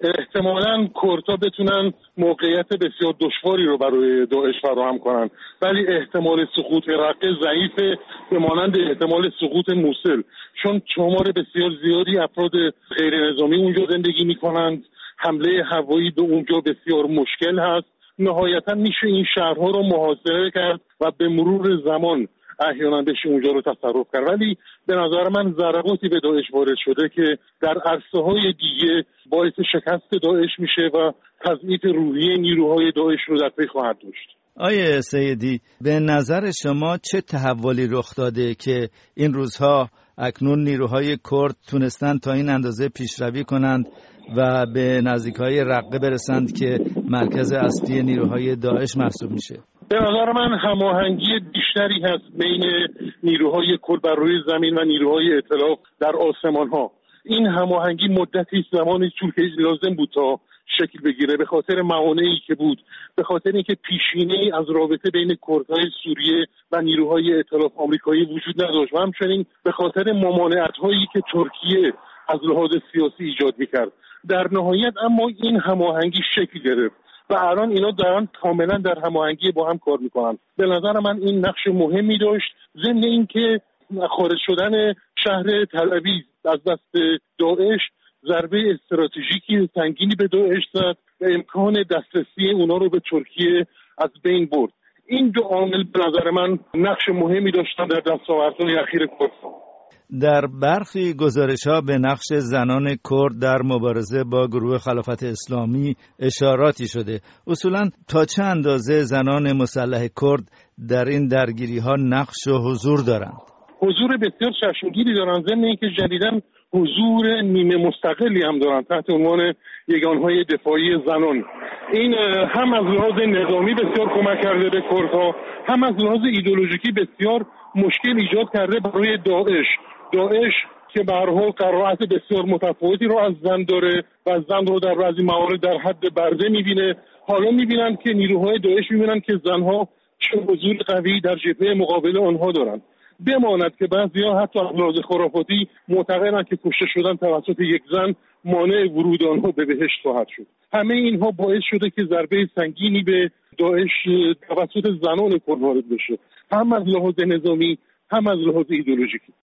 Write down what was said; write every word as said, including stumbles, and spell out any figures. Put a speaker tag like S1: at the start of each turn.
S1: احتمالاً کردها بتونن موقعیت بسیار دشواری رو برای داعش فراهم کنن، ولی احتمال سقوط رقه ضعیفه به مانند احتمال سقوط موصل، چون شمار بسیار زیادی افراد غیر نظامی اونجا زندگی میکنند. حمله هوایی به اونجا بسیار مشکل هست. نهایتاً میشه این شهرها رو محاصره کرد و به مرور زمان احیانا بشه اونجا رو تصرف کرد، ولی به نظر من ضرباتی به داعش وارد شده که در عرصه‌های دیگه باعث شکست داعش میشه و تضعیف روحی نیروهای داعش رو در پی خواهد داشت.
S2: آیه سیدی، به نظر شما چه تحولی رخ داده که این روزها اکنون نیروهای کرد تونستن تا این اندازه پیشروی کنند و به نزدیکای رقه برسند که مرکز اصلی نیروهای داعش محسوب میشه؟
S1: به نظر من هماهنگی بیشتری هست بین نیروهای کرد بر روی زمین و نیروهای ائتلاف در آسمان ها. این هماهنگی مدتی زمانی طول کشید لازم بود تا شکل بگیره، به خاطر موانعی که بود، به خاطر اینکه پیشینه‌ای از رابطه بین کردهای سوریه و نیروهای ائتلاف آمریکایی وجود نداشت و همچنین به خاطر ممانعت‌هایی که ترکیه از لحاظ سیاسی ایجاد می‌کرد. در نهایت اما این هماهنگی شکل گرفت و الان اینا دارن کاملا در هماهنگی با هم کار میکنن. به نظر من این نقش مهمی داشت، ضمن اینکه خارج شدن شهر تل‌آویو از دست داعش ضربه استراتژیکی سنگینی به داعش زد و امکان دسترسی اونا رو به ترکیه از بین برد. این دو عامل به نظر من نقش مهمی داشتن در دستاوردهای اخیر کردستان.
S2: در برخی گزارش‌ها به نقش زنان کرد در مبارزه با گروه خلافت اسلامی اشاراتی شده. اصولاً تا چه اندازه زنان مسلح کرد در این درگیری‌ها نقش و حضور دارند؟
S1: حضور بسیار چشمگیری دارند، ضمن اینکه جدیداً حضور نیمه مستقلی هم دارند تحت عنوان یگانهای دفاعی زنان. این هم از لحاظ نظامی بسیار کمک کرده به کردها، هم از لحاظ ایدئولوژیکی بسیار مشکل ایجاد کرده برای داعش. داعش که به هر حال قرائت بسیار متفاوتی رو از زن داره و زن رو در بعضی موارد در حد برده میبینه، حالا میبینن که نیروهای داعش میبینن که زنها چه حضور قوی در جبهه مقابل آنها دارن. بماند که بعضی‌ها حتی از لحاظ خرافاتی معتقدند که کشته شدن توسط یک زن مانع ورود آنها به بهشت خواهد شد. همه اینها باعث شده که ضربه سنگینی به داعش توسط زنان کرد وارد بشه، هم از لحاظ نظامی هم از لحاظ ایدئولوژیکی.